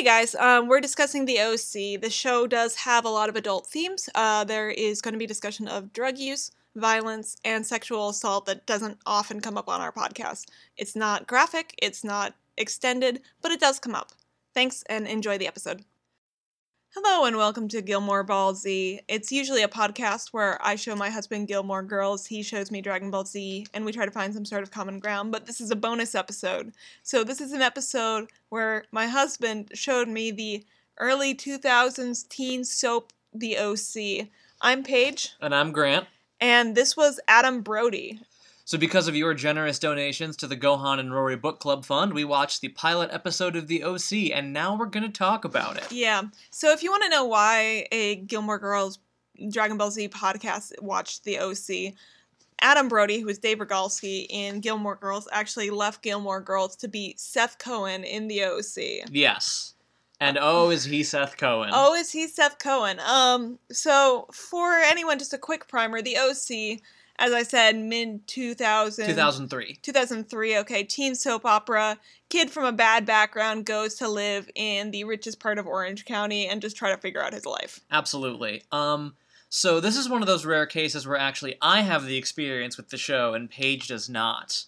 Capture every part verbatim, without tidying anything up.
Hey guys, um, we're discussing the O C. The show does have a lot of adult themes. Uh, there is going to be discussion of drug use, violence, and sexual assault that doesn't often come up on our podcast. It's not graphic, it's not extended, but it does come up. Thanks and enjoy the episode. Hello and welcome to Gilmore Ball Z. It's usually a podcast where I show my husband Gilmore Girls, he shows me Dragon Ball Z, and we try to find some sort of common ground, but this is a bonus episode. So this is an episode where my husband showed me the early two thousands teen soap, The O C. I'm Paige. And I'm Grant. And this was Adam Brody. So because of your generous donations to the Gohan and Rory Book Club Fund, we watched the pilot episode of The O C, and now we're going to talk about it. Yeah. So if you want to know why a Gilmore Girls Dragon Ball Z podcast watched The O C, Adam Brody, who is Dave Rogalski in Gilmore Girls, actually left Gilmore Girls to be Seth Cohen in The O C. Yes. And oh, is he Seth Cohen. Oh, is he Seth Cohen. Um. So for anyone, just a quick primer, The O C... As I said, mid two thousand. two thousand three. two thousand three, okay. Teen soap opera. Kid from a bad background goes to live in the richest part of Orange County and just try to figure out his life. Absolutely. Um, so this is one of those rare cases where actually I have the experience with the show and Paige does not.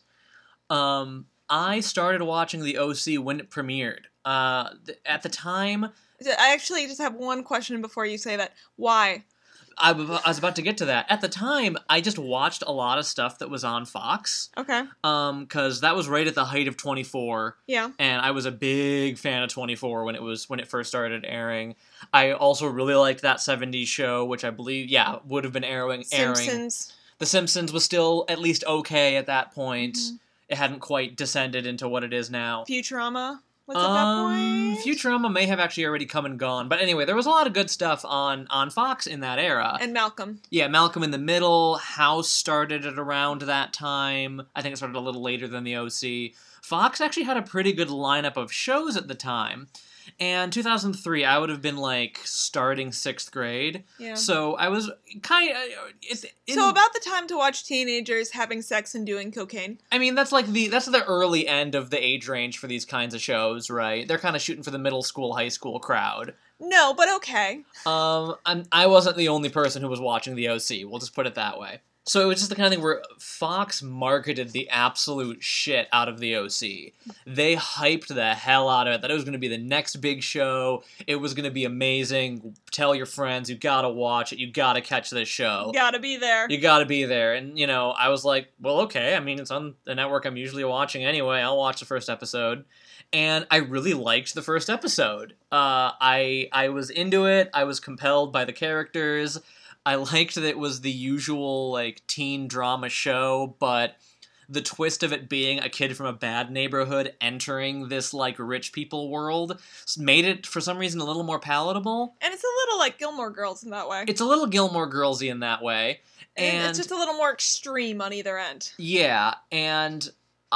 Um, I started watching The O C when it premiered. Uh, th- at the time... I actually just have one question before you say that. Why? I was about to get to that. At the time, I just watched a lot of stuff that was on Fox. Okay. Um, because that was right at the height of twenty-four. Yeah. And I was a big fan of twenty-four when it was when it first started airing. I also really liked that seventies show, which I believe, yeah, would have been airing. airing. Simpsons. The Simpsons was still at least okay at that point. Mm-hmm. It hadn't quite descended into what it is now. Futurama. What's um, at that point? Futurama may have actually already come and gone. But anyway, there was a lot of good stuff on, on Fox in that era. And Malcolm. Yeah, Malcolm in the Middle. House started at around that time. I think it started a little later than the O C. Fox actually had a pretty good lineup of shows at the time. And two thousand three, I would have been, like, starting sixth grade. Yeah. So I was kind of... It's, so about the time to watch teenagers having sex and doing cocaine. I mean, that's like the that's the early end of the age range for these kinds of shows, right? They're kind of shooting for the middle school, high school crowd. No, but okay. Um, I'm, I wasn't the only person who was watching the O C. We'll just put it that way. So it was just the kind of thing where Fox marketed the absolute shit out of the O C. They hyped the hell out of it, that it was going to be the next big show. It was going to be amazing. Tell your friends, you gotta watch it. You gotta catch this show. You gotta be there. You gotta be there. And, you know, I was like, well, okay. I mean, it's on the network I'm usually watching anyway. I'll watch the first episode. And I really liked the first episode. Uh, I I was into it. I was compelled by the characters. I liked that it was the usual, like, teen drama show, but the twist of it being a kid from a bad neighborhood entering this, like, rich people world made it, for some reason, a little more palatable. And it's a little like Gilmore Girls in that way. It's a little Gilmore Girls-y in that way. And, and it's just a little more extreme on either end. Yeah, and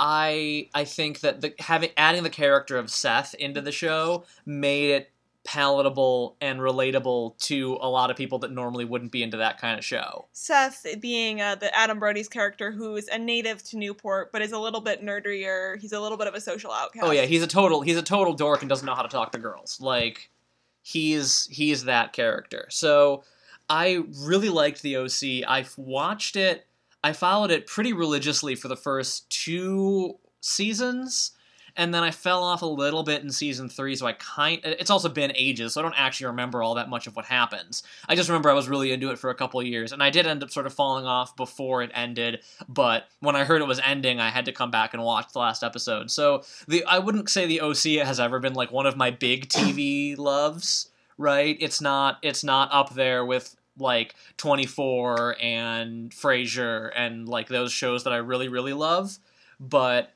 I I think that the having adding the character of Seth into the show made it palatable and relatable to a lot of people that normally wouldn't be into that kind of show. Seth being uh, the Adam Brody's character, who is a native to Newport, but is a little bit nerdier. He's a little bit of a social outcast. Oh yeah, he's a total he's a total dork and doesn't know how to talk to girls. Like, he's he's that character. So I really liked the O C. I've watched it. I followed it pretty religiously for the first two seasons. And then I fell off a little bit in season three, so I kind... It's also been ages, so I don't actually remember all that much of what happens. I just remember I was really into it for a couple of years, and I did end up sort of falling off before it ended, but when I heard it was ending, I had to come back and watch the last episode. So the I wouldn't say the O C has ever been, like, one of my big T V loves, right? It's not, it's not up there with, like, twenty-four and Frasier and, like, those shows that I really, really love, but...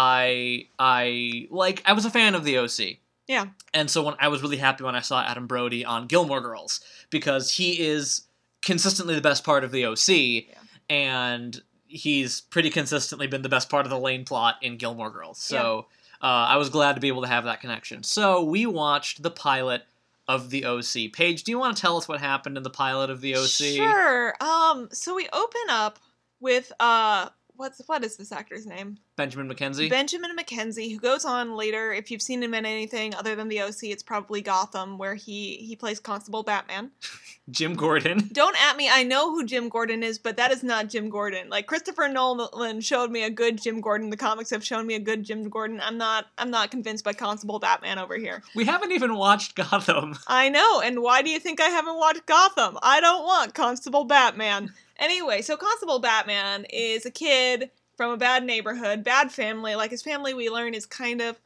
I I like I was a fan of the O C. Yeah. And so when I was really happy when I saw Adam Brody on Gilmore Girls, because he is consistently the best part of the O C, yeah. And he's pretty consistently been the best part of the Lane plot in Gilmore Girls. So yeah. uh, I was glad to be able to have that connection. So we watched the pilot of the O C. Paige, do you want to tell us what happened in the pilot of the O C? Sure. Um. So we open up with uh, what's what is this actor's name? Benjamin McKenzie? Benjamin McKenzie, who goes on later, if you've seen him in anything other than the O C, it's probably Gotham, where he, he plays Constable Batman. Jim Gordon. Don't at me, I know who Jim Gordon is, but that is not Jim Gordon. Like, Christopher Nolan showed me a good Jim Gordon, the comics have shown me a good Jim Gordon. I'm not I'm not convinced by Constable Batman over here. We haven't even watched Gotham. I know, and why do you think I haven't watched Gotham? I don't want Constable Batman. Anyway, so Constable Batman is a kid from a bad neighborhood, bad family. Like, his family, we learn, is kind of...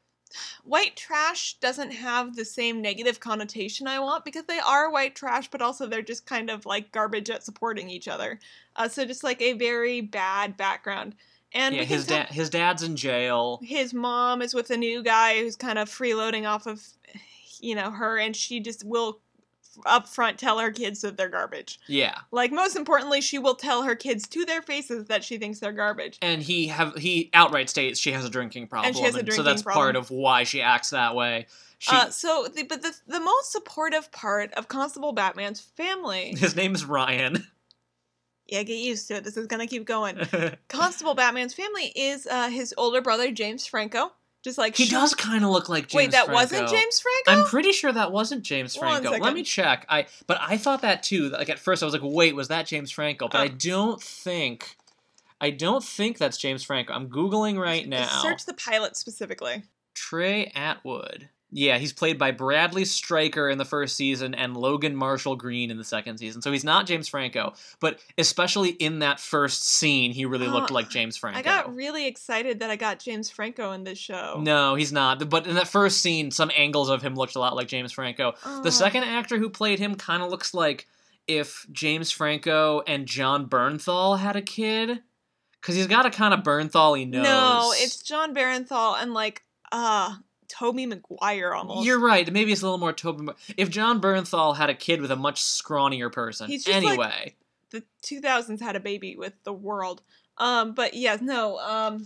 White trash doesn't have the same negative connotation I want, because they are white trash, but also they're just kind of like garbage at supporting each other. Uh, so just like a very bad background. And yeah, his dad, his dad's in jail. His mom is with a new guy who's kind of freeloading off of, you know, her, and she just will up front tell her kids that they're garbage. Yeah. Like, most importantly, she will tell her kids to their faces that she thinks they're garbage. And he have he outright states she has a drinking problem. And she has a drinking so that's problem. part of why she acts that way. She, uh, so, the, but the, the most supportive part of Constable Batman's family... His name is Ryan. Yeah, get used to it. This is gonna keep going. Constable Batman's family is uh, his older brother, James Franco. Just like he she... does kind of look like James Wait, that Franco. wasn't James Franco? I'm pretty sure that wasn't James One Franco. second. Let me check. I but I thought that too. Like at first I was like, wait, was that James Franco? But Oh. I don't think I don't think that's James Franco. I'm Googling right now. Search the pilot specifically. Trey Atwood. Yeah, he's played by Bradley Stryker in the first season and Logan Marshall Green in the second season. So he's not James Franco, but especially in that first scene, he really Oh, looked like James Franco. I got really excited that I got James Franco in this show. No, he's not. But in that first scene, some angles of him looked a lot like James Franco. Oh. The second actor who played him kind of looks like if James Franco and John Bernthal had a kid. Because he's got a kind of Bernthal-y nose. No, it's John Barenthal and like, uh... Tobey Maguire almost. You're right. Maybe it's a little more Tobey. Ma- If John Bernthal had a kid with a much scrawnier person. He's just anyway. like the two thousands had a baby with the world. Um, but yeah, no. Um,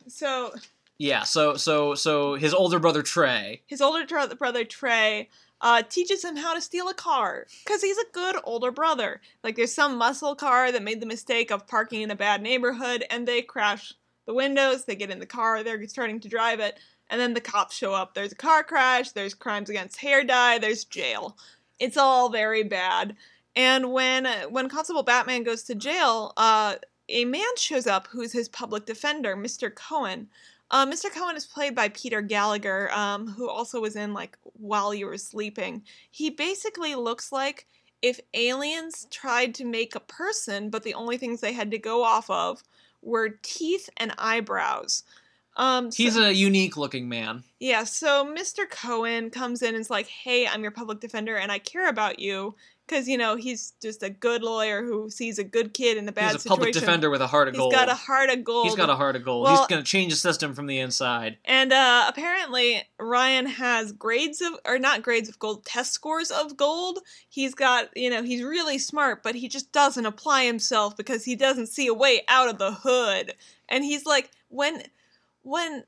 so Yeah. So so so his older brother Trey. his older tr- brother Trey uh, teaches him how to steal a car because he's a good older brother. Like, there's some muscle car that made the mistake of parking in a bad neighborhood, and they crash the windows. They get in the car. They're starting to drive it. And then the cops show up. There's a car crash. There's crimes against hair dye. There's jail. It's all very bad. And when when Constable Batman goes to jail, uh, a man shows up who's his public defender, Mister Cohen. Uh, Mister Cohen is played by Peter Gallagher, um, who also was in, like, While You Were Sleeping. He basically looks like if aliens tried to make a person, but the only things they had to go off of were teeth and eyebrows. Um, so, He's a unique looking man. yeah, so Mister Cohen comes in and is like, hey, I'm your public defender and I care about you. Because, you know, he's just a good lawyer who sees a good kid in a bad situation. He's a public defender with a heart of He's gold. got a heart of gold. He's got a heart of gold. Well- He's going to change the system from the inside. And uh, apparently Ryan has grades of, or not grades of gold, test scores of gold. He's got, you know, he's really smart, but he just doesn't apply himself because he doesn't see a way out of the hood. And he's like, when... When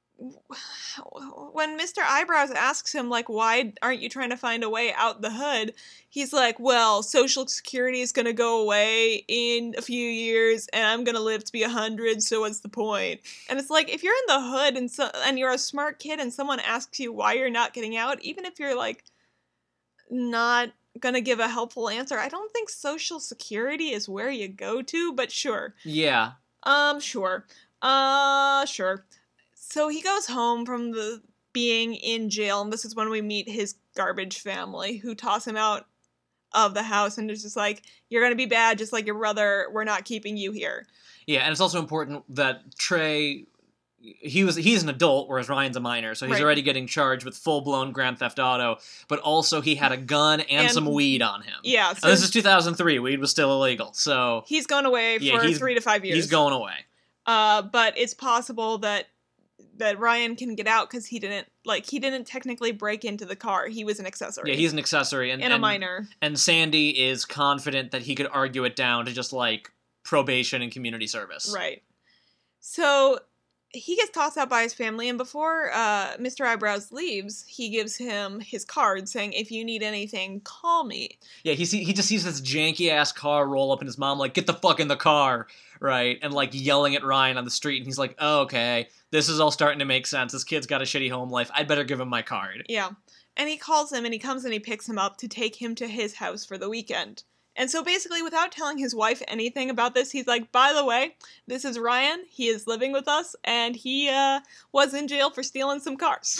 when Mister Eyebrows asks him, like, why aren't you trying to find a way out the hood, he's like, well, Social Security is going to go away in a few years, and I'm going to live to be one hundred, so what's the point? And it's like, if you're in the hood and so and you're a smart kid and someone asks you why you're not getting out, even if you're, like, not going to give a helpful answer, I don't think Social Security is where you go to, but sure. Yeah. Um, sure. Uh, sure. So he goes home from the being in jail, and this is when we meet his garbage family, who toss him out of the house, and it's just like, you're gonna be bad just like your brother, we're not keeping you here. Yeah, and it's also important that Trey, he was he's an adult, whereas Ryan's a minor, so he's Right. already getting charged with full-blown Grand Theft Auto, but also he had a gun and, And- some weed on him. Yeah, And so this is two thousand three, weed was still illegal, so he's gone away Yeah, for he's- three to five years. he's going away. Uh, but it's possible that that Ryan can get out because he didn't, like, he didn't technically break into the car. He was an accessory. Yeah, he's an accessory, and, and a and, minor. and Sandy is confident that he could argue it down to just, like, probation and community service. Right. So he gets tossed out by his family, and before uh, Mister Eyebrows leaves, he gives him his card saying, if you need anything, call me. Yeah, he see, he just sees this janky-ass car roll up, and his mom, like, get the fuck in the car, right? And, like, yelling at Ryan on the street, and he's like, oh, okay, this is all starting to make sense. This kid's got a shitty home life. I'd better give him my card. Yeah. And he calls him, and he comes and he picks him up to take him to his house for the weekend. And so basically, without telling his wife anything about this, he's like, by the way, this is Ryan. He is living with us, and he uh, was in jail for stealing some cars.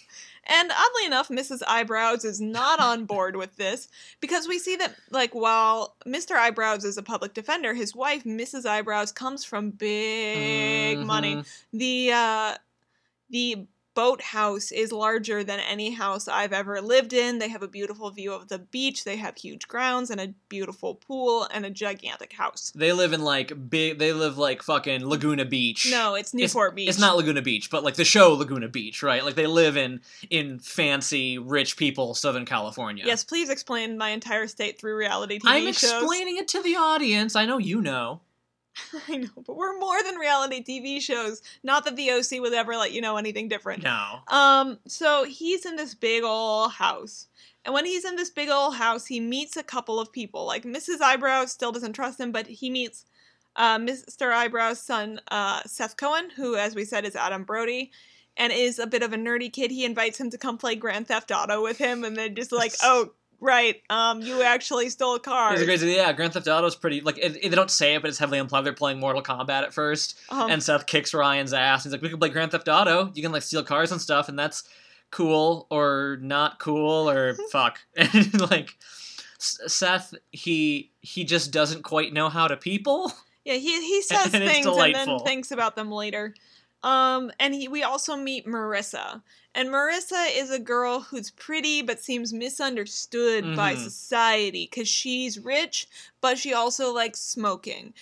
And oddly enough, Missus Eyebrows is not on board with this, because we see that, like, while Mister Eyebrows is a public defender, his wife, Missus Eyebrows, comes from big Mhm. money. The, uh, the boathouse is larger than any house I've ever lived in. They have a beautiful view of the beach. They have huge grounds and a beautiful pool and a gigantic house. They live in, like, big, they live, like, fucking Laguna Beach. No, it's Newport Beach. It's not Laguna Beach, but, like, the show Laguna Beach, right? Like, they live in, in fancy, rich people, Southern California. Yes, please explain my entire state through reality T V I'm shows. explaining it to the audience. I know you know. I know, but we're more than reality T V shows. Not that the O C would ever let you know anything different. No. Um, so he's in this big ol' house. And when he's in this big ol' house, he meets a couple of people. Like, Missus Eyebrows still doesn't trust him, but he meets uh, Mister Eyebrows' son, uh, Seth Cohen, who, as we said, is Adam Brody, and is a bit of a nerdy kid. He invites him to come play Grand Theft Auto with him, and then just like, oh, right, um, you actually stole a car. It's crazy. Yeah, Grand Theft Auto is pretty, like, it, it- they don't say it, but it's heavily implied they're playing Mortal Kombat at first. Um, And Seth kicks Ryan's ass. He's like, we can play Grand Theft Auto. You can, like, steal cars and stuff, and that's cool or not cool or fuck. And, like, S- Seth, he he just doesn't quite know how to people. Yeah, he he says And it's things and delightful. then thinks about them later. Um, and he, we also meet Marissa. And Marissa is a girl who's pretty but seems misunderstood by Mhm. society because she's rich, but she also likes smoking.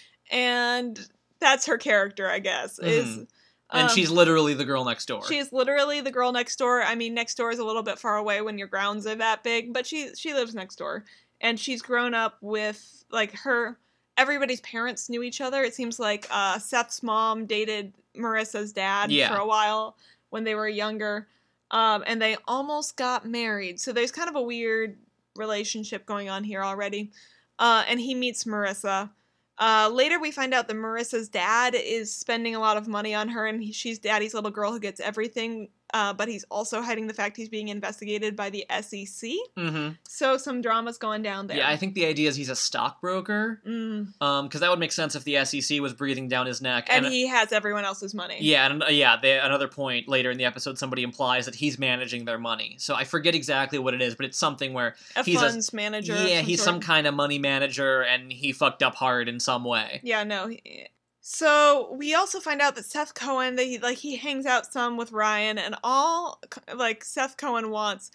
And that's her character, I guess. Is Mhm. And um, she's literally the girl next door. she's literally the girl next door. I mean, next door is a little bit far away when your grounds are that big, but she she lives next door. And she's grown up with, like, her... Everybody's parents knew each other. It seems like uh, Seth's mom dated Marissa's dad Yeah. for a while when they were younger. Um, and they almost got married. So there's kind of a weird relationship going on here already. Uh, and he meets Marissa. Uh, later we find out that Marissa's dad is spending a lot of money on her, and he, she's daddy's little girl who gets everything, uh, but he's also hiding the fact he's being investigated by the S E C. Mm-hmm. So some drama's going down there. Yeah, I think the idea is he's a stockbroker. Mm. Um, because that would make sense if the S E C was breathing down his neck. And he has everyone else's money. Yeah, and uh, yeah, they, another point later in the episode, somebody implies that he's managing their money. So I forget exactly what it is, but it's something where A he's funds a manager. of yeah, some he's sort. some kind of money manager, and he fucked up hard in some way. Yeah, no. he- So we also find out that Seth Cohen, that he, like, he hangs out some with Ryan, and all, like, Seth Cohen wants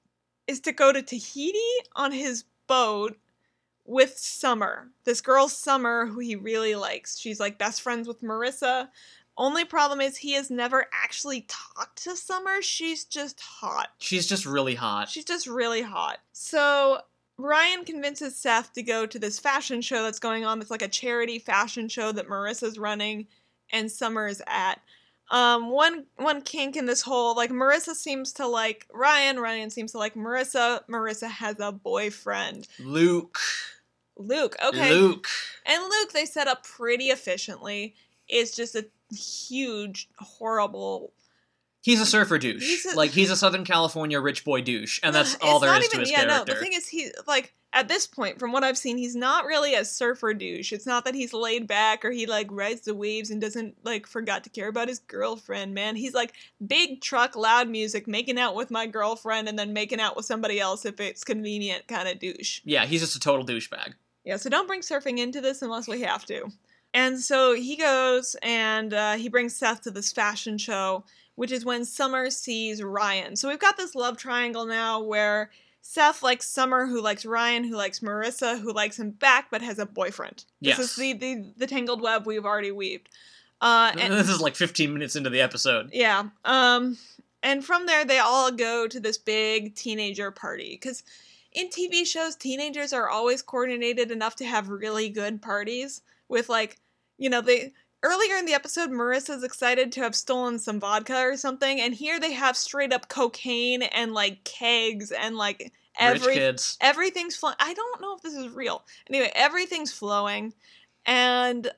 is to go to Tahiti on his boat with Summer. This girl, Summer, who he really likes. She's, like, best friends with Marissa. Only problem is he has never actually talked to Summer. She's just hot. She's just really hot. She's just really hot. So Ryan convinces Seth to go to this fashion show that's going on. It's like a charity fashion show that Marissa's running and Summer is at. Um, one one kink in this whole, like, Marissa seems to like Ryan, Ryan seems to like Marissa, Marissa has a boyfriend. Luke. Luke, okay. Luke. And Luke, they set up pretty efficiently, is just a huge, horrible... He's a surfer douche. He's a- Like, he's a Southern California rich boy douche, and that's It's all there not is even, to his yeah, character. No, the thing is, he, like, at this point, from what I've seen, he's not really a surfer douche. It's not that he's laid back or he, like, rides the waves and doesn't, like, forgot to care about his girlfriend, man. He's, like, big truck, loud music, making out with my girlfriend and then making out with somebody else if it's convenient kind of douche. Yeah, he's just a total douchebag. Yeah, so don't bring surfing into this unless we have to. And so he goes and uh, he brings Seth to this fashion show, which is when Summer sees Ryan. So we've got this love triangle now where Seth likes Summer, who likes Ryan, who likes Marissa, who likes him back, but has a boyfriend. Yes. This is the, the, the tangled web we've already weaved. Uh, and, This is like fifteen minutes into the episode. yeah. Um, and from there, they all go to this big teenager party. Because in T V shows, teenagers are always coordinated enough to have really good parties with, like, you know, they earlier in the episode, Marissa's excited to have stolen some vodka or something, and here they have straight up cocaine and like kegs and like every Rich kids. everything's flowing. I don't know if this is real. Anyway, everything's flowing, and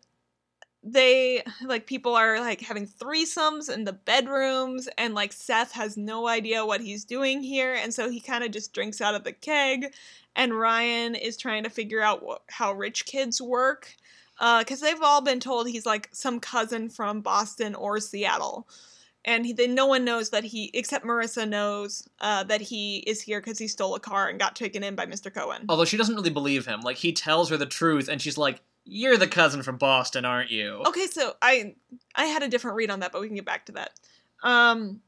they like people are like having threesomes in the bedrooms, and like Seth has no idea what he's doing here, and so he kind of just drinks out of the keg, and Ryan is trying to figure out wh- how rich kids work, because uh, they've all been told he's like some cousin from Boston or Seattle, and he, they, no one knows that he, except Marissa knows uh, that he is here because he stole a car and got taken in by Mister Cohen. Although she doesn't really believe him. Like, he tells her the truth, and she's like, you're the cousin from Boston, aren't you? Okay, so I I had a different read on that, but we can get back to that. Um,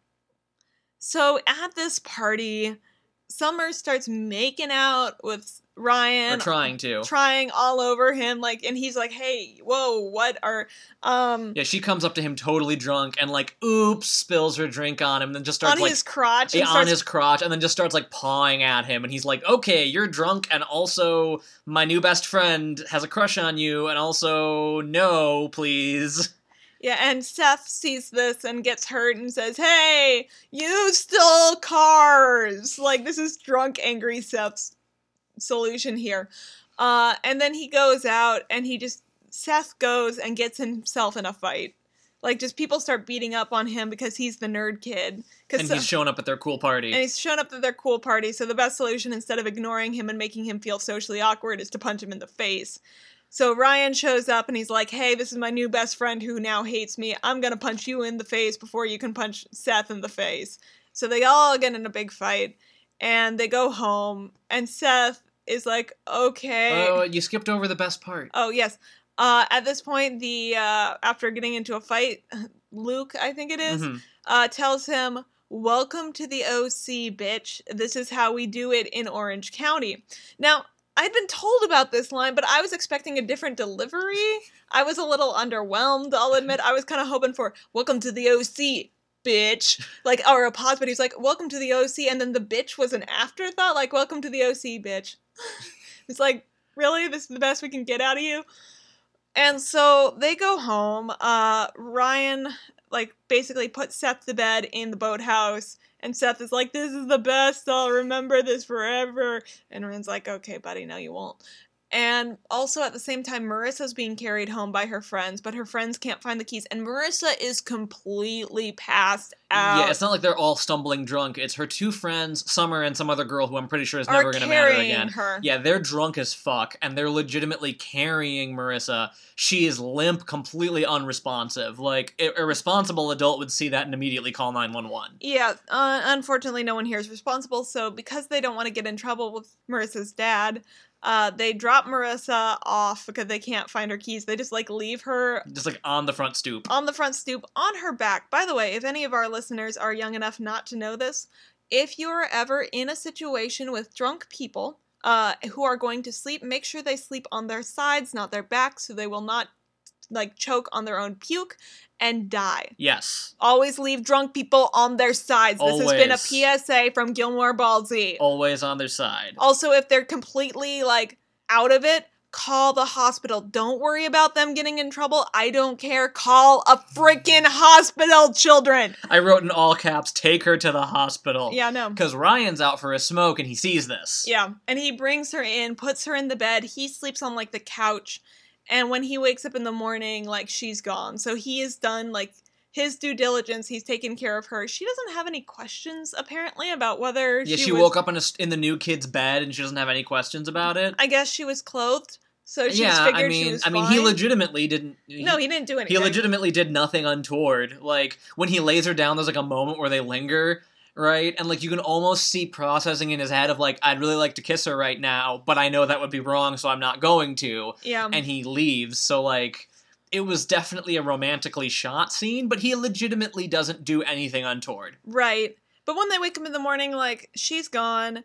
so at this party, Summer starts making out with Ryan. Or trying to. Trying all over him, like, and he's like, hey, whoa, what are, um... Yeah, she comes up to him totally drunk and, like, oops, spills her drink on him, and then just starts, on like... his crotch. Yeah, starts, on his crotch, and then just starts, like, pawing at him, and he's like, okay, you're drunk, and also my new best friend has a crush on you, and also, no, please. Yeah, and Seth sees this and gets hurt and says, hey, you stole cars! Like, this is drunk, angry Seth's solution here. Uh, and then he goes out and he just, Seth goes and gets himself in a fight. Like, just people start beating up on him because he's the nerd kid. And he's showing up at their cool party. And he's shown up at their cool party, so the best solution, instead of ignoring him and making him feel socially awkward, is to punch him in the face. So Ryan shows up and he's like, hey, this is my new best friend who now hates me. I'm gonna punch you in the face before you can punch Seth in the face. So they all get in a big fight, and they go home, and Seth is like, okay. Oh, you skipped over the best part. Oh, yes. Uh, at this point, the uh, after getting into a fight, Luke, I think it is, mm-hmm. uh, tells him, welcome to the O C, bitch. This is how we do it in Orange County. Now, I'd been told about this line, but I was expecting a different delivery. I was a little underwhelmed, I'll admit. I was kind of hoping for, welcome to the O C, bitch. Like, or a pause, but he was like, welcome to the O C, and then the bitch was an afterthought, like, welcome to the O C, bitch. It's like, really? This is the best we can get out of you? And so they go home. Uh, Ryan, like, basically puts Seth to bed in the boathouse. And Seth is like, this is the best. I'll remember this forever. And Ryan's like, okay, buddy, no, you won't. And also at the same time, Marissa's being carried home by her friends, but her friends can't find the keys. And Marissa is completely passed out. Yeah, it's not like they're all stumbling drunk. It's her two friends, Summer and some other girl who I'm pretty sure is never going to matter again. Her. Yeah, they're drunk as fuck, and they're legitimately carrying Marissa. She is limp, completely unresponsive. Like, a responsible adult would see that and immediately call nine one one. Yeah, uh, unfortunately no one here is responsible, so because they don't want to get in trouble with Marissa's dad, Uh, they drop Marissa off because they can't find her keys. They just, like, leave her... Just, like, on the front stoop. On the front stoop, on her back. By the way, if any of our listeners are young enough not to know this, if you're ever in a situation with drunk people uh, who are going to sleep, make sure they sleep on their sides, not their backs, so they will not, like, choke on their own puke and die. Yes. Always leave drunk people on their sides. This Always. has been a P S A from Gilmore Balsey. Always on their side. Also, if they're completely, like, out of it, call the hospital. Don't worry about them getting in trouble. I don't care. Call a freaking hospital, children! I wrote in all caps, take her to the hospital. Yeah, no. Because Ryan's out for a smoke and he sees this. Yeah, and he brings her in, puts her in the bed. He sleeps on, like, the couch. And when he wakes up in the morning, like, she's gone. So he has done, like, his due diligence. He's taken care of her. She doesn't have any questions, apparently, about whether yeah, she she was, woke up in, a, in the new kid's bed and she doesn't have any questions about it. I guess she was clothed, so she yeah, figured I mean, she was I mean, fine. he legitimately didn't... He, no, he didn't do anything. He legitimately did nothing untoward. Like, when he lays her down, there's, like, a moment where they linger... Right? And, like, you can almost see processing in his head of, like, I'd really like to kiss her right now, but I know that would be wrong, so I'm not going to. Yeah. And he leaves, so, like, it was definitely a romantically shot scene, but he legitimately doesn't do anything untoward. Right. But when they wake up in the morning, like, she's gone.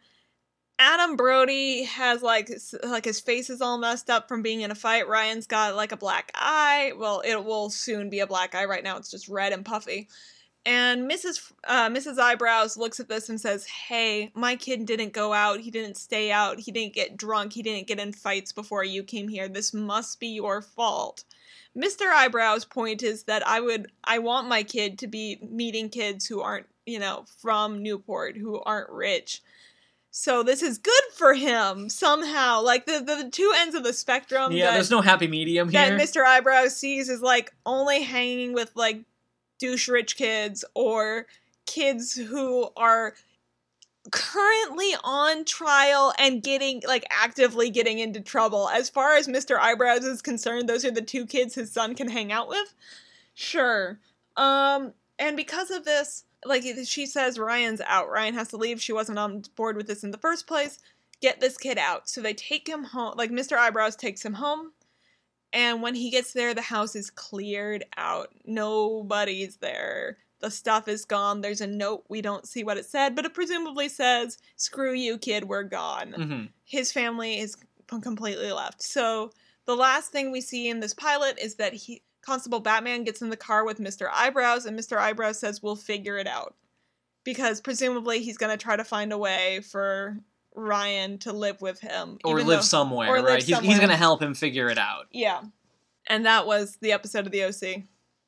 Adam Brody has, like, like his face is all messed up from being in a fight. Ryan's got, like, a black eye. Well, it will soon be a black eye. Right now it's just red and puffy. And Missus Uh, Missus Eyebrows looks at this and says, hey, my kid didn't go out. He didn't stay out. He didn't get drunk. He didn't get in fights before you came here. This must be your fault. Mister Eyebrow's point is that I would, I want my kid to be meeting kids who aren't, you know, from Newport, who aren't rich. So this is good for him somehow. Like the, the, the two ends of the spectrum. Yeah, that, there's no happy medium here. That Mister Eyebrow sees is like only hanging with like douche rich kids or kids who are currently on trial and getting like actively getting into trouble. As far as Mister Eyebrows is concerned, those are the two kids his son can hang out with. Sure. Um, and because of this, like she says, Ryan's out. Ryan has to leave. She wasn't on board with this in the first place. Get this kid out. So they take him home. Like Mister Eyebrows takes him home. And when he gets there, the house is cleared out. Nobody's there. The stuff is gone. There's a note. We don't see what it said, but it presumably says, screw you, kid, we're gone. Mm-hmm. His family is completely left. So the last thing we see in this pilot is that he... Constable Batman gets in the car with Mister Eyebrows, and Mister Eyebrows says, we'll figure it out. Because presumably he's going to try to find a way for Ryan to live with him. Or live though, somewhere, or right? Live he's somewhere. He's going to help him figure it out. Yeah. And that was the episode of the O C.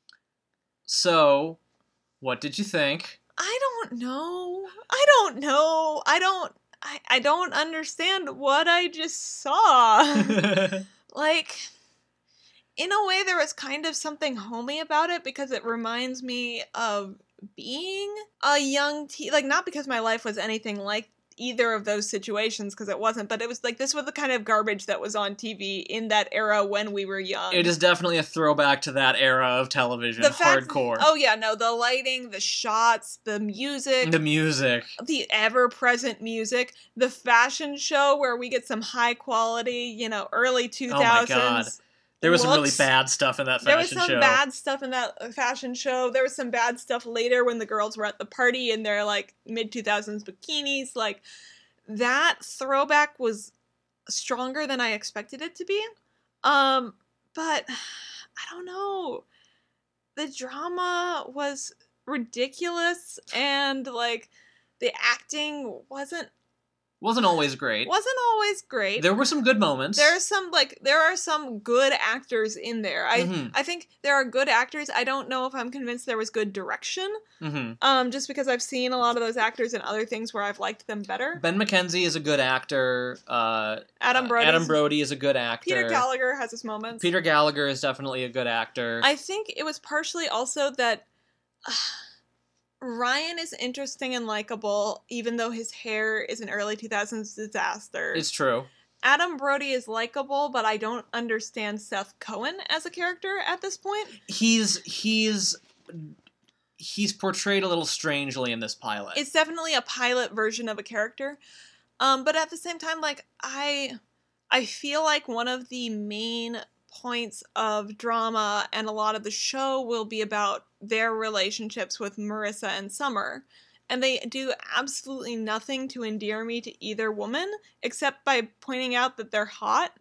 So, what did you think? I don't know. I don't know. I don't... I, I don't understand what I just saw. Like... In a way, there was kind of something homey about it because it reminds me of being a young teen. Like, not because my life was anything like either of those situations, because it wasn't, but it was like, this was the kind of garbage that was on T V in that era when we were young. It is definitely a throwback to that era of television, the fact, hardcore. Oh yeah, no, the lighting, the shots, the music. The music. The ever-present music. The fashion show where we get some high-quality, you know, early two thousands. Oh my God. There was looks. some really bad stuff in that fashion show. There was some show. bad stuff in that fashion show. There was some bad stuff later when the girls were at the party in their, like, mid two thousands bikinis. Like, that throwback was stronger than I expected it to be. Um, but, I don't know. The drama was ridiculous, and, like, the acting wasn't Wasn't always great. Wasn't always great. There were some good moments. There are some, like, there are some good actors in there. I mm-hmm. I think there are good actors. I don't know if I'm convinced there was good direction. Mm-hmm. Um, just because I've seen a lot of those actors in other things where I've liked them better. Ben McKenzie is a good actor. Uh, Adam Brody. Uh, Adam Brody is a good actor. Peter Gallagher has his moments. Peter Gallagher is definitely a good actor. I think it was partially also that... Uh, Ryan is interesting and likable, even though his hair is an early two thousands disaster. It's true. Adam Brody is likable, but I don't understand Seth Cohen as a character at this point. He's he's he's portrayed a little strangely in this pilot. It's definitely a pilot version of a character, um, but at the same time, like I, I feel like one of the main points of drama and a lot of the show will be about their relationships with Marissa and Summer. And they do absolutely nothing to endear me to either woman, except by pointing out that they're hot.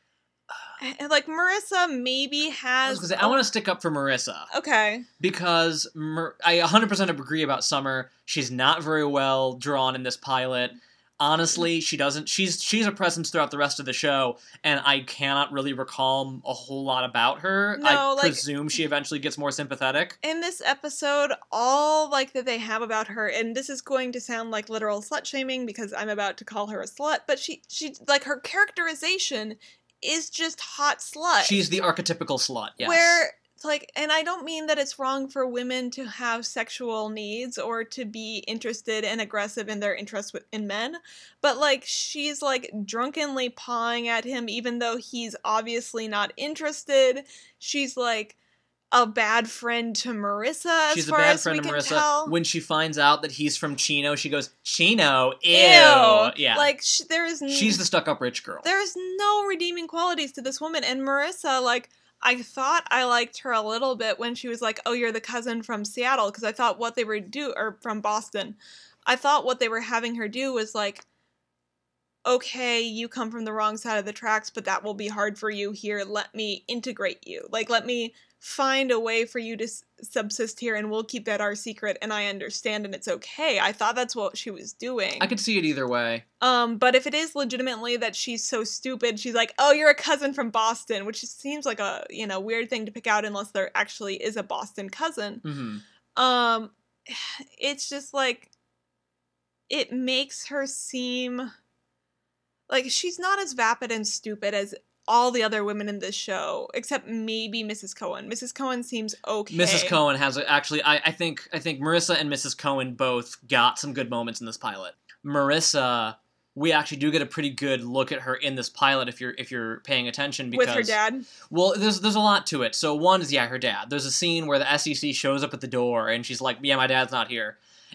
And, like, Marissa maybe has... I, was gonna say, I want to stick up for Marissa. Okay. Because Mar- I one hundred percent agree about Summer. She's not very well drawn in this pilot. Honestly, she doesn't. She's she's a presence throughout the rest of the show, and I cannot really recall a whole lot about her. No, I like, presume she eventually gets more sympathetic. In this episode, all like that they have about her, and this is going to sound like literal slut shaming because I'm about to call her a slut, but she she like her characterization is just hot slut. She's the archetypical slut. Yes. Where. Like, and I don't mean that it's wrong for women to have sexual needs or to be interested and aggressive in their interest in men, but, like, she's, like, drunkenly pawing at him even though he's obviously not interested. She's, like, a bad friend to Marissa, as she's far a bad as friend we to can Marissa. tell. When she finds out that he's from Chino, she goes, Chino, ew. Ew. Yeah. Like, sh- there is... N- she's the stuck-up rich girl. There is no redeeming qualities to this woman, and Marissa, like... I thought I liked her a little bit when she was like, oh, you're the cousin from Seattle, because I thought what they were do or from Boston. I thought what they were having her do was like, okay, you come from the wrong side of the tracks, but that will be hard for you here. Let me integrate you. Like, let me find a way for you to s- subsist here and we'll keep that our secret and I understand and it's okay. I thought that's what she was doing. I could see it either way. Um, but if it is legitimately that she's so stupid, she's like, oh, you're a cousin from Boston, which just seems like a, you know, weird thing to pick out unless there actually is a Boston cousin. Mm-hmm. Um, it's just like, it makes her seem like she's not as vapid and stupid as all the other women in this show, except maybe Missus Cohen. Missus Cohen seems okay. Missus Cohen has actually, I, I think, I think Marissa and Missus Cohen both got some good moments in this pilot. Marissa, we actually do get a pretty good look at her in this pilot if you're if you're paying attention. Because, with her dad? Well, there's there's a lot to it. So one is, yeah, her dad. There's a scene where the S E C shows up at the door and she's like, yeah, my dad's not here.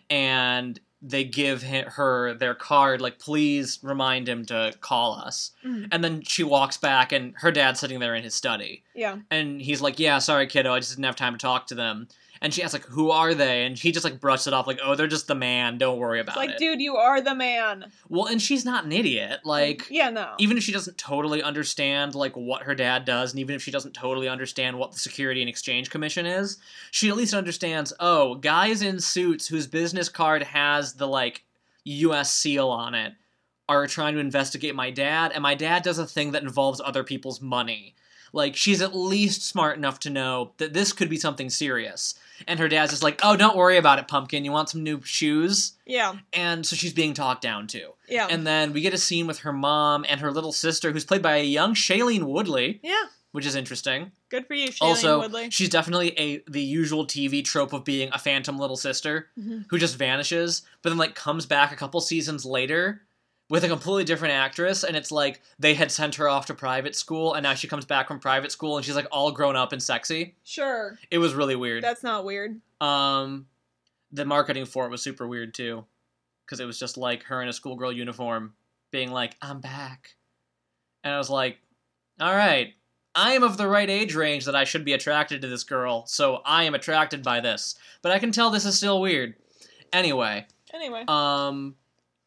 And they give her their card, like, please remind him to call us. Mm. And then she walks back, and her dad's sitting there in his study. Yeah. And he's like, yeah, sorry, kiddo, I just didn't have time to talk to them. And she asks, like, who are they? And he just, like, brushes it off, like, oh, they're just the man, don't worry about it's like, it. Like, dude, you are the man. Well, and she's not an idiot. Like, yeah, no. Even if she doesn't totally understand, like, what her dad does, and even if she doesn't totally understand what the Security and Exchange Commission is, she at least understands, oh, guys in suits whose business card has the, like, U S seal on it are trying to investigate my dad, and my dad does a thing that involves other people's money. Like, she's at least smart enough to know that this could be something serious. And her dad's just like, oh, don't worry about it, Pumpkin. You want some new shoes? Yeah. And so she's being talked down to. Yeah. And then we get a scene with her mom and her little sister, who's played by a young Shailene Woodley. Yeah. Which is interesting. Good for you, Shailene also, Woodley. She's definitely a the usual T V trope of being a phantom little sister mm-hmm. who just vanishes, but then, like, comes back a couple seasons later with a completely different actress, and it's like they had sent her off to private school, and now she comes back from private school, and she's, like, all grown up and sexy. Sure. It was really weird. That's not weird. Um, the marketing for it was super weird, too, because it was just, like, her in a schoolgirl uniform being like, I'm back. And I was like, all right, I am of the right age range that I should be attracted to this girl, so I am attracted by this. But I can tell this is still weird. Anyway. Anyway. Um,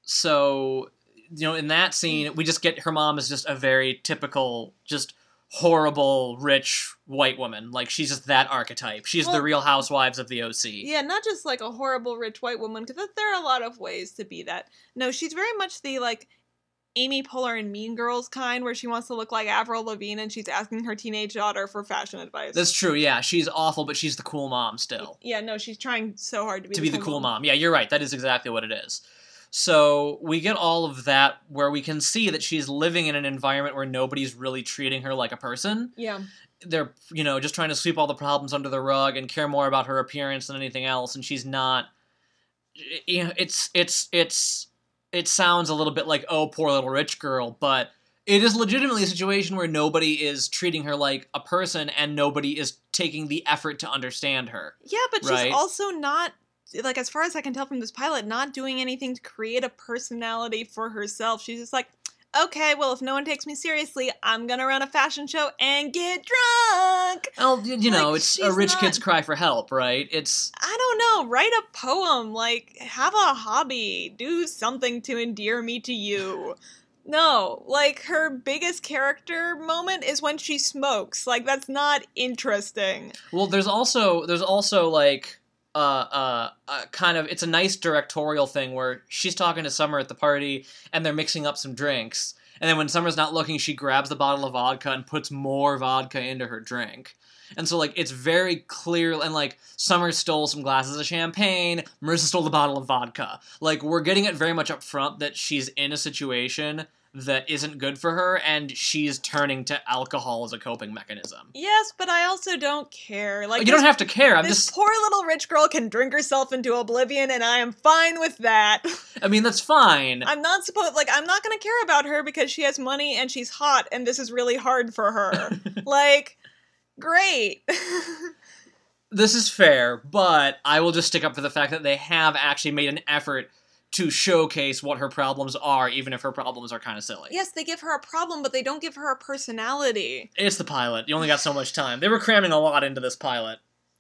so... You know, in that scene, we just get her mom as just a very typical, just horrible, rich white woman. Like, she's just that archetype. She's well, the Real Housewives of the O C. Yeah, not just, like, a horrible, rich white woman, because there are a lot of ways to be that. No, she's very much the, like, Amy Poehler in Mean Girls kind, where she wants to look like Avril Lavigne, and she's asking her teenage daughter for fashion advice. That's true, yeah. She's awful, but she's the cool mom still. Yeah, no, she's trying so hard to be to the be cool the cool mom. mom. Yeah, you're right. That is exactly what it is. So we get all of that where we can see that she's living in an environment where nobody's really treating her like a person. Yeah. They're, you know, just trying to sweep all the problems under the rug and care more about her appearance than anything else, and she's not... You know, it's, it's, it's... It sounds a little bit like, oh, poor little rich girl, but it is legitimately a situation where nobody is treating her like a person and nobody is taking the effort to understand her. Yeah, but right? she's also not... Like, as far as I can tell from this pilot, not doing anything to create a personality for herself. She's just like, okay, well, if no one takes me seriously, I'm gonna run a fashion show and get drunk. Well, you know, like, it's a rich not... kid's cry for help, right? It's... I don't know. Write a poem. Like, have a hobby. Do something to endear me to you. No, like, her biggest character moment is when she smokes. Like, that's not interesting. Well, there's also, there's also, like... Uh, uh, uh, kind of, it's a nice directorial thing where she's talking to Summer at the party and they're mixing up some drinks. And then when Summer's not looking, she grabs the bottle of vodka and puts more vodka into her drink. And so, like, it's very clear, and, like, Summer stole some glasses of champagne, Marissa stole the bottle of vodka. Like, we're getting it very much up front that she's in a situation that isn't good for her, and she's turning to alcohol as a coping mechanism. Yes, but I also don't care. Like, you don't have to care. I'm this just poor little rich girl can drink herself into oblivion, and I am fine with that. I mean, that's fine. I'm not supposed like I'm not gonna care about her because she has money and she's hot, and this is really hard for her. Like, great. This is fair, but I will just stick up for the fact that they have actually made an effort to showcase what her problems are, even if her problems are kind of silly. Yes, they give her a problem, but they don't give her a personality. It's the pilot. You only got so much time. They were cramming a lot into this pilot.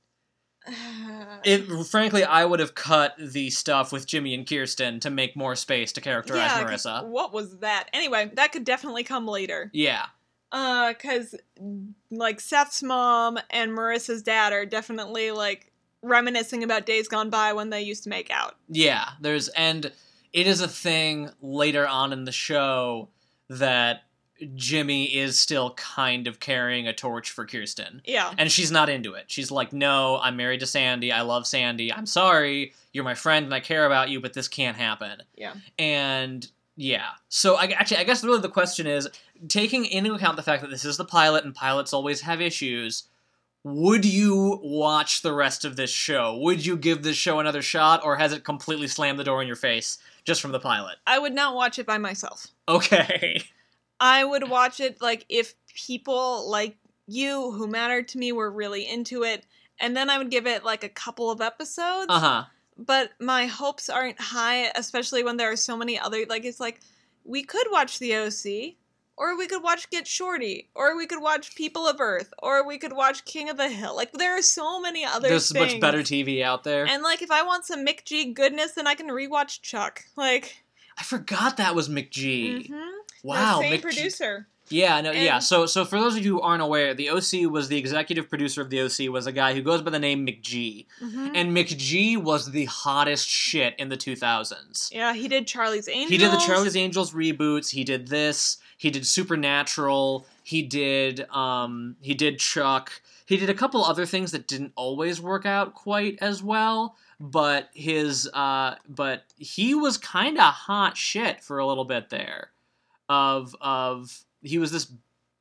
It, frankly, I would have cut the stuff with Jimmy and Kirsten to make more space to characterize yeah, Marissa. What was that? Anyway, that could definitely come later. Yeah. Uh, cause like Seth's mom and Marissa's dad are definitely like reminiscing about days gone by when they used to make out. Yeah, there's and it is a thing later on in the show that Jimmy is still kind of carrying a torch for Kirsten. Yeah. And she's not into it. She's like, no, I'm married to Sandy. I love Sandy. I'm sorry. You're my friend and I care about you, but this can't happen. Yeah. And yeah. So I, actually, I guess really the question is, taking into account the fact that this is the pilot and pilots always have issues, would you watch the rest of this show? Would you give this show another shot, or has it completely slammed the door in your face just from the pilot? I would not watch it by myself. Okay. I would watch it, like, if people like you who mattered to me were really into it, and then I would give it, like, a couple of episodes. Uh-huh. But my hopes aren't high, especially when there are so many other, like, it's like, we could watch The O C, or we could watch Get Shorty, or we could watch People of Earth, or we could watch King of the Hill. Like, there are so many other There's things. much better T V out there. And, like, if I want some Mick G goodness, then I can rewatch Chuck. Like... I forgot that was McG. Mm-hmm. Wow. The same Mick G- producer. Yeah, no, And- yeah. So, so for those of you who aren't aware, the O C was the executive producer of the O C was a guy who goes by the name McG, Mm-hmm. and McG was the hottest shit in the two thousands. Yeah, he did Charlie's Angels. He did the Charlie's Angels reboots. He did this. He did Supernatural. He did, um, he did Chuck. He did a couple other things that didn't always work out quite as well. But his, uh, but he was kind of hot shit for a little bit there. Of, of, he was this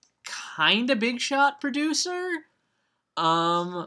kind of big shot producer. Um,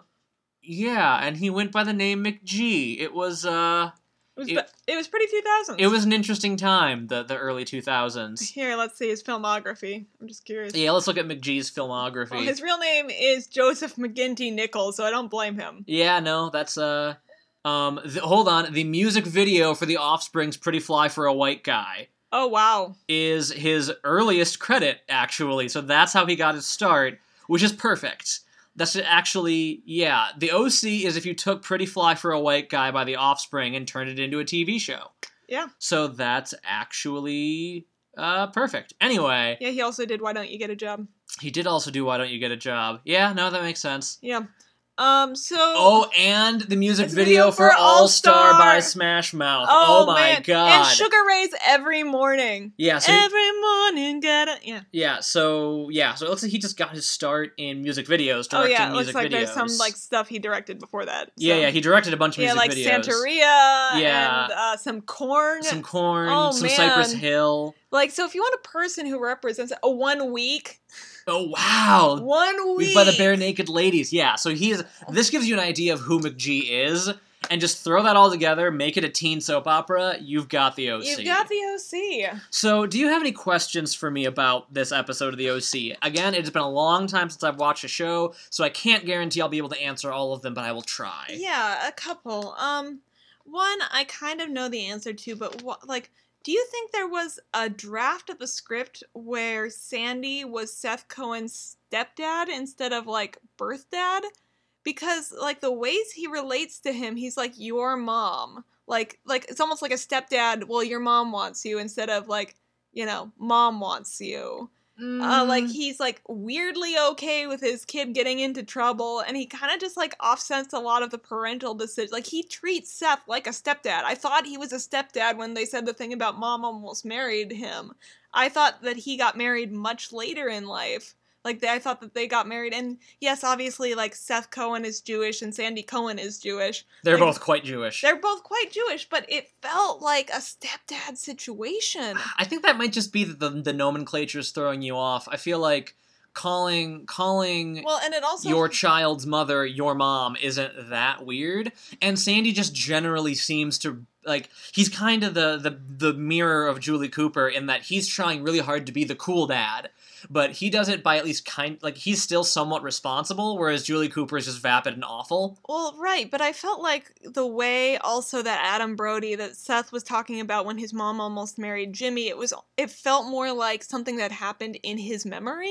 yeah, and he went by the name McG. It was, uh, It was, it- it, it was pretty two thousands. it was an interesting time, the, the early two thousands. Here, let's see his filmography. I'm just curious. Yeah, let's look at McGee's filmography. Well, his real name is Joseph McGinty Nichols, so I don't blame him. Yeah, no, that's, uh, um, th- hold on, the music video for The Offspring's Pretty Fly for a White Guy Oh, wow. is his earliest credit, actually, so that's how he got his start, which is perfect. That's actually, yeah, The O C is if you took Pretty Fly for a White Guy by The Offspring and turned it into a T V show. Yeah. So that's actually, uh, perfect. Anyway, Yeah, he also did Why Don't You Get a Job? he did also do Why Don't You Get a Job? Yeah, no, that makes sense. Yeah. Um, so... Oh, and the music It's video video for for All Star All-Star. by Smash Mouth. Oh, my man. god. And Sugar Ray's Every Morning. Yeah, so Every morning, gotta... Yeah. yeah, so yeah, so it looks like he just got his start in music videos, Oh, directing yeah, it looks music like videos. there's some, like, stuff he directed before that. yeah, so- yeah, he directed a bunch of Yeah, music like videos. Santeria Yeah. and uh, some corn. Some Corn, Oh, some Cypress man. Hill. Like, so if you want a person who represents a one week, Oh wow. one week By the Bare Naked Ladies. Yeah, so he's this gives you an idea of who McG is, and just throw that all together, make it a teen soap opera, you've got the O C. You've got the O C. So, do you have any questions for me about this episode of the O C? Again, it's been a long time since I've watched a show, so I can't guarantee I'll be able to answer all of them, but I will try. Yeah, a couple. Um, one I kind of know the answer to, but what, like, do you think there was a draft of the script where Sandy was Seth Cohen's stepdad instead of, like, birth dad? Because, like, the ways he relates to him, he's like, your mom. Like, like it's almost like a stepdad, well, your mom wants you, instead of, like, you know, mom wants you. Uh, like, he's, like, weirdly okay with his kid getting into trouble, and he kind of just, like, offsets a lot of the parental decisions. Like, he treats Seth like a stepdad. I thought he was a stepdad when they said the thing about mom almost married him. I thought that he got married much later in life. Like, they, I thought that they got married, and yes, obviously, like, Seth Cohen is Jewish and Sandy Cohen is Jewish. They're like, both quite Jewish. They're both quite Jewish, but it felt like a stepdad situation. I think that might just be that the, the nomenclature is throwing you off. I feel like calling calling Well, and it also... your child's mother your mom isn't that weird, and Sandy just generally seems to, like, he's kind of the, the the mirror of Julie Cooper in that he's trying really hard to be the cool dad, but he does it by at least kind like he's still somewhat responsible, whereas Julie Cooper is just vapid and awful. Well, right, but I felt like the way also that Adam Brody, that Seth was talking about when his mom almost married Jimmy, it was it felt more like something that happened in his memory.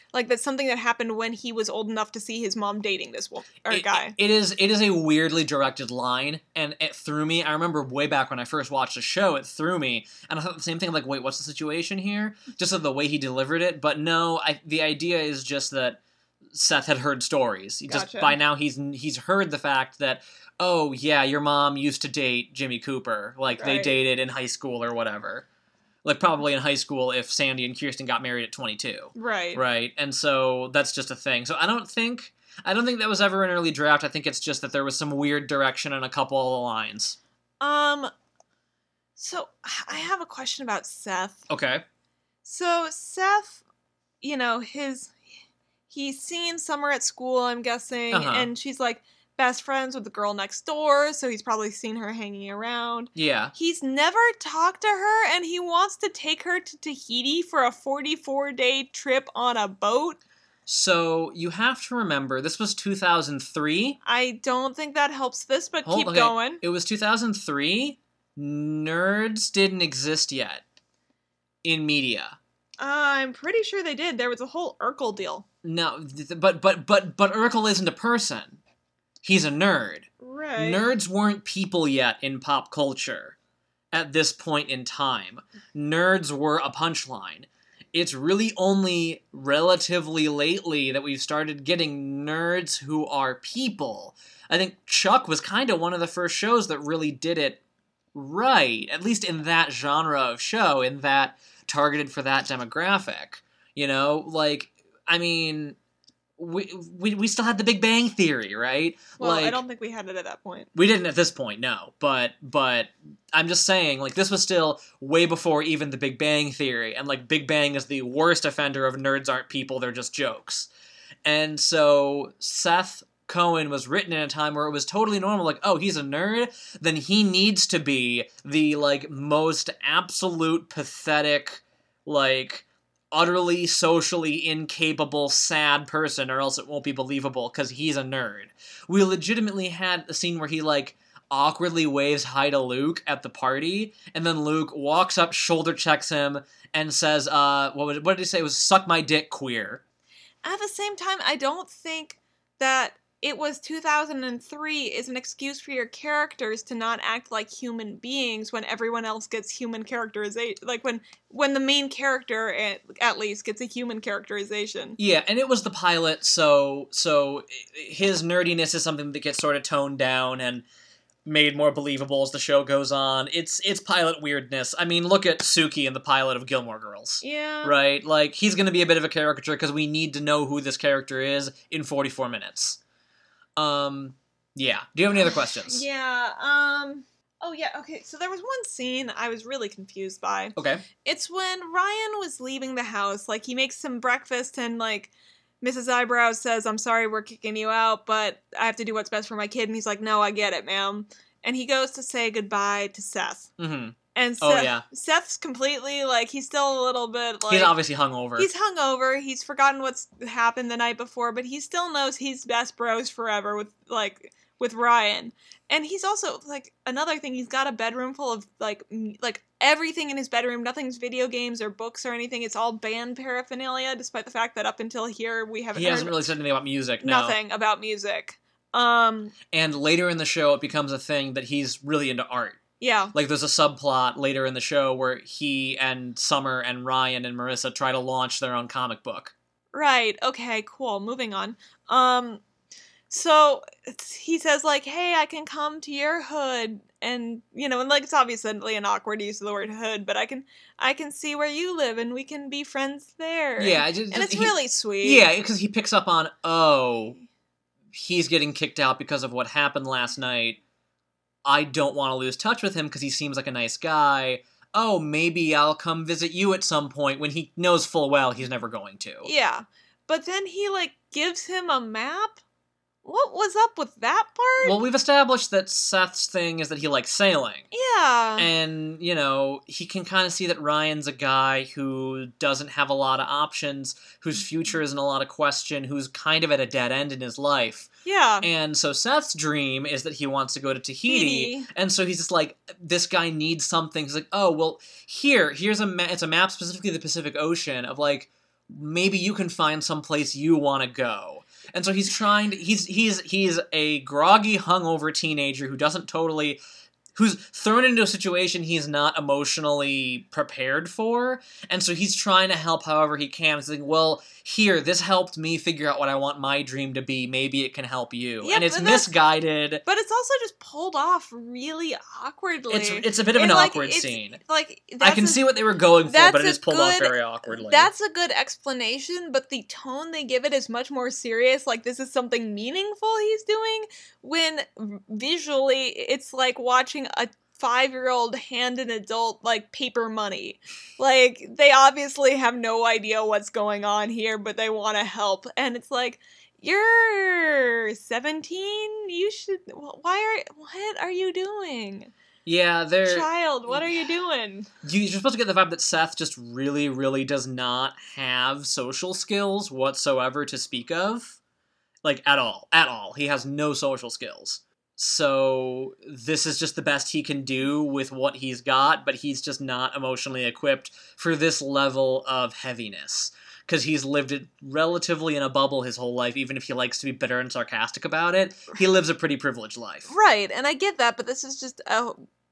like that's something that happened when he was old enough to see his mom dating this woman or it, guy. It is it is a weirdly directed line, and it threw me. I remember way back when I first watched the show, it threw me, and I thought the same thing. I'm like, wait, what's the situation here? Just of the way he delivered it, but no, I, the idea is just that Seth had heard stories. He Gotcha. Just by now he's he's heard the fact that, oh yeah, your mom used to date Jimmy Cooper, like they Right. dated in high school or whatever. Like, probably in high school if Sandy and Kirsten got married at twenty-two. Right. Right? And so that's just a thing. So I don't think I don't think that was ever an early draft. I think it's just that there was some weird direction in a couple of the lines. Um, so I have a question about Seth. Okay. So Seth, you know, his he's seen Summer at school, I'm guessing, Uh-huh. and she's like best friends with the girl next door, so he's probably seen her hanging around. Yeah. He's never talked to her, and he wants to take her to Tahiti for a forty-four day trip on a boat. So you have to remember, this was two thousand three. I don't think that helps this, but Hold- keep okay. going. It was two thousand three. Nerds didn't exist yet in media. Uh, I'm pretty sure they did. There was a whole Urkel deal. No, th- but but but but Urkel isn't a person. He's a nerd. Right. Nerds weren't people yet in pop culture at this point in time. Nerds were a punchline. It's really only relatively lately that we've started getting nerds who are people. I think Chuck was kind of one of the first shows that really did it right, at least in that genre of show, in that targeted for that demographic. You know, like, I mean, we we, we still had the Big Bang Theory, right? Well, like, I don't think we had it at that point. we didn't at this point, no. But but I'm just saying, like, this was still way before even the Big Bang Theory, and like Big Bang is the worst offender of nerds aren't people, they're just jokes. And so Seth Cohen was written in a time where it was totally normal, like, oh, he's a nerd, then he needs to be the like most absolute pathetic, like, utterly socially incapable, sad person, or else it won't be believable, because he's a nerd. We legitimately had a scene where he, like, awkwardly waves hi to Luke at the party, and then Luke walks up, shoulder checks him, and says, uh, what, was, what did he say? It was, suck my dick, queer. At the same time, I don't think that it was two thousand three is an excuse for your characters to not act like human beings when everyone else gets human characterization. Like when when the main character at, at least gets a human characterization. Yeah, and it was the pilot, so so his nerdiness is something that gets sort of toned down and made more believable as the show goes on. It's it's pilot weirdness. I mean, look at Suki in the pilot of Gilmore Girls. Yeah. Right? Like, he's going to be a bit of a caricature because we need to know who this character is in forty-four minutes. Um, yeah. Do you have any other questions? Yeah. Um. Oh yeah. Okay. So there was one scene I was really confused by. Okay. It's when Ryan was leaving the house. Like, he makes some breakfast and, like, Missus Eyebrows says, I'm sorry we're kicking you out, but I have to do what's best for my kid. And he's like, no, I get it, ma'am. And he goes to say goodbye to Seth. Mm-hmm. And Oh, Seth, yeah. Seth's completely, like, he's still a little bit, like... He's obviously hungover. He's hungover. He's forgotten what's happened the night before, but he still knows he's best bros forever with, like, with Ryan. And he's also, like, another thing, he's got a bedroom full of, like, m- like everything in his bedroom. Nothing's video games or books or anything. It's all band paraphernalia, despite the fact that up until here we haven't he heard hasn't really said anything about music, no. nothing about music. Um, And later in the show, it becomes a thing that he's really into art. yeah. Like, there's a subplot later in the show where he and Summer and Ryan and Marissa try to launch their own comic book. Right. Okay, cool. Moving on. Um, so it's, he says, like, hey, I can come to your hood. And, you know, and, like, it's obviously an awkward use of the word hood, but I can I can see where you live and we can be friends there. Yeah. I just, And it's he- really sweet. Yeah, because he picks up on, oh, he's getting kicked out because of what happened last night. I don't want to lose touch with him because he seems like a nice guy. Oh, maybe I'll come visit you at some point, when he knows full well he's never going to. Yeah. But then he, like, gives him a map? What was up with that part? Well, we've established that Seth's thing is that he likes sailing. yeah. And, you know, he can kind of see that Ryan's a guy who doesn't have a lot of options, whose future is in a lot of question, who's kind of at a dead end in his life. yeah. And so Seth's dream is that he wants to go to Tahiti. Tahiti. And so he's just like, this guy needs something. He's like, oh, well, here, here's a ma- it's a map specifically of the Pacific Ocean of, like, maybe you can find someplace you want to go. And so he's trying to, he's, he's, he's a groggy, hungover teenager who doesn't totally, who's thrown into a situation he's not emotionally prepared for, and so he's trying to help however he can. He's like, well, here, this helped me figure out what I want my dream to be. Maybe it can help you. Yeah, and it's but that's- misguided. But it's also just pulled off really awkwardly. It's it's a bit of And, an like, awkward it's- scene. Like I that's can a- see what they were going for, that's but it a is pulled off good- very awkwardly. That's a good explanation, but the tone they give it is much more serious. Like, this is something meaningful he's doing, when visually it's like watching a five-year-old hand an adult, like, paper money. Like, they obviously have no idea what's going on here, but they want to help. And it's like, you're seventeen? You should... Why are... What are you doing? Yeah, they're... Child, what are you doing? You- You're supposed to get the vibe that Seth just really, really does not have social skills whatsoever to speak of. Like, at all. At all. He has no social skills. So, this is just the best he can do with what he's got, but he's just not emotionally equipped for this level of heaviness. Because he's lived it relatively in a bubble his whole life, even if he likes to be bitter and sarcastic about it. He lives a pretty privileged life. Right, and I get that, but this is just a...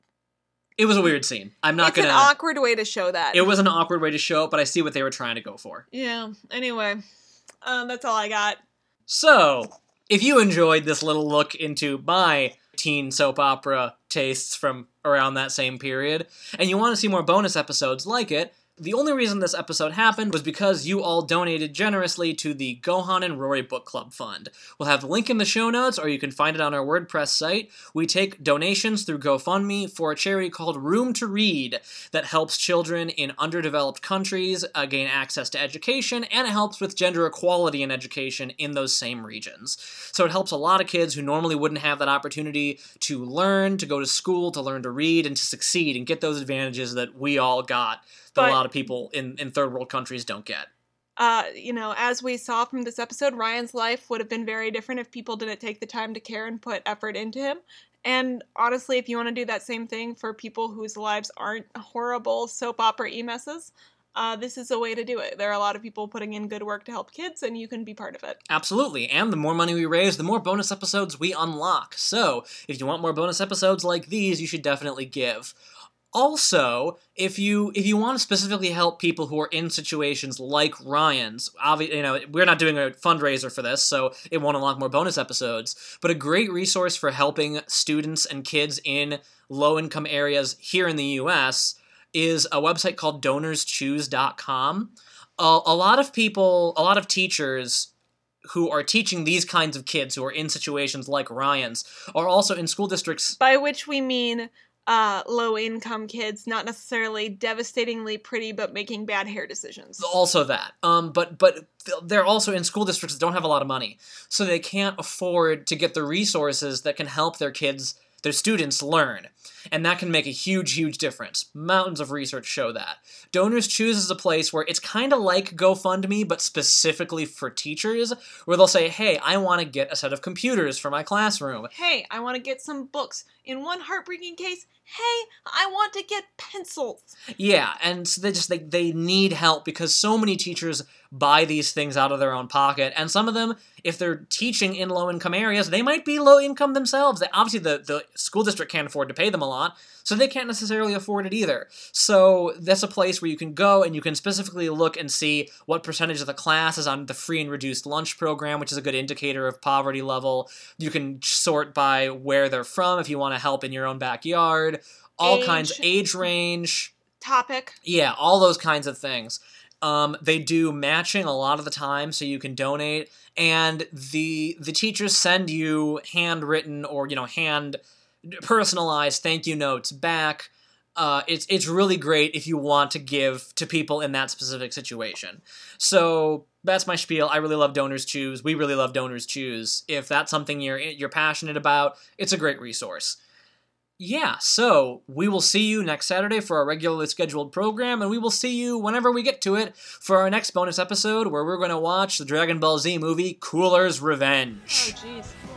It was a weird scene. I'm not it's gonna... an awkward way to show that. It was an awkward way to show it, but I see what they were trying to go for. Yeah, anyway. Um, that's all I got. So, if you enjoyed this little look into my teen soap opera tastes from around that same period, and you want to see more bonus episodes like it, the only reason this episode happened was because you all donated generously to the Gohan and Rory Book Club Fund. We'll have the link in the show notes, or you can find it on our WordPress site. We take donations through GoFundMe for a charity called Room to Read that helps children in underdeveloped countries uh, gain access to education, and it helps with gender equality in education in those same regions. So it helps a lot of kids who normally wouldn't have that opportunity to learn, to go to school, to learn to read, and to succeed and get those advantages that we all got that But- a lot of people in, in third world countries don't get. Uh, you know, as we saw from this episode, Ryan's life would have been very different if people didn't take the time to care and put effort into him. And honestly, if you want to do that same thing for people whose lives aren't horrible soap opera messes, uh, this is a way to do it. There are a lot of people putting in good work to help kids, and you can be part of it. Absolutely, and the more money we raise, the more bonus episodes we unlock. So, if you want more bonus episodes like these, you should definitely give. Also, if you if you want to specifically help people who are in situations like Ryan's, obviously, you know, we're not doing a fundraiser for this, so it won't unlock more bonus episodes, but a great resource for helping students and kids in low-income areas here in the U S is a website called donors choose dot com. A, a lot of people, a lot of teachers who are teaching these kinds of kids who are in situations like Ryan's are also in school districts. By which we mean uh, low-income kids, not necessarily devastatingly pretty, but making bad hair decisions. Also that. Um, but but they're also in school districts that don't have a lot of money, so they can't afford to get the resources that can help their kids, their students, learn. And that can make a huge, huge difference. Mountains of research show that. Donors Choose is a place where it's kind of like GoFundMe, but specifically for teachers, where they'll say, hey, I want to get a set of computers for my classroom. Hey, I want to get some books. In one heartbreaking case, hey, I want to get pencils. Yeah, and so they just they, they need help because so many teachers buy these things out of their own pocket, and some of them, if they're teaching in low-income areas, they might be low-income themselves. They, obviously, the, the school district can't afford to pay them a lot, so they can't necessarily afford it either. So that's a place where you can go and you can specifically look and see what percentage of the class is on the free and reduced lunch program, which is a good indicator of poverty level. You can sort by where they're from if you want to help in your own backyard. All Age. kinds, age range. Topic. Yeah, all those kinds of things. Um, they do matching a lot of the time, so you can donate, and the the teachers send you handwritten or you know hand personalized thank you notes back. Uh, it's it's really great if you want to give to people in that specific situation. So that's my spiel. I really love Donors Choose. We really love Donors Choose. If that's something you're you're passionate about, it's a great resource. Yeah, so we will see you next Saturday for our regularly scheduled program, and we will see you whenever we get to it for our next bonus episode where we're going to watch the Dragon Ball Z movie, Cooler's Revenge. Oh, jeez.